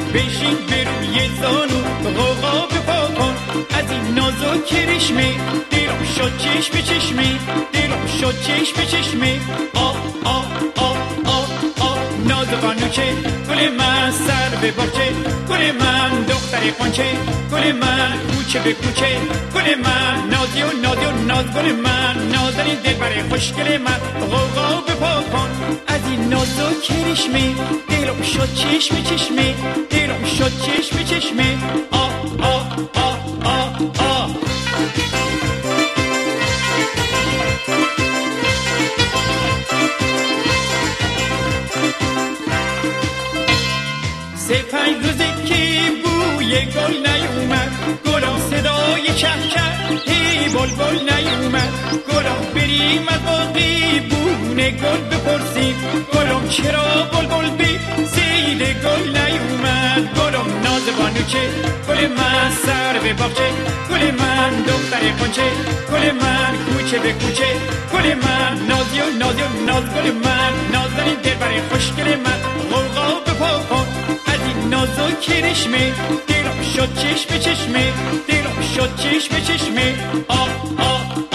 بشین به روی زانو غوغا بپا کن از این نازو کرشمه دلم شد چشم به چشمه دلم شد چشم به چشمه آه آه آه آه آه نازوانوچه گل من سر به باغچه گل من دختر قنچه گل من کوچه به کوچه گل من نازی و نازی و ناز گل من نازنین دلبر خوشگل من غوغا بپا کن از این نازو کرشمه دلم شد چشم به چشمه دلم شد چشم به چشمه آه آه آه آه آه سه پنج روزه که بوی گل نیومد گلا صدای چهچه هی بلبل نیومد گلا بریم از باقی بونه گل بپرسیم گلم چرا بلبل بی زید گل نیومد گلم نازوانوچه گل من سر به باغچه گل من دختر قنچه گل من کوچه به کوچه گل من نازی و نازی و ناز گل من نازنین دلبر خوشگل من غوغا بپا کن از این نازو کرشمه دلم شد چشم به چشمه دلم شد چشم به چشمه آه آه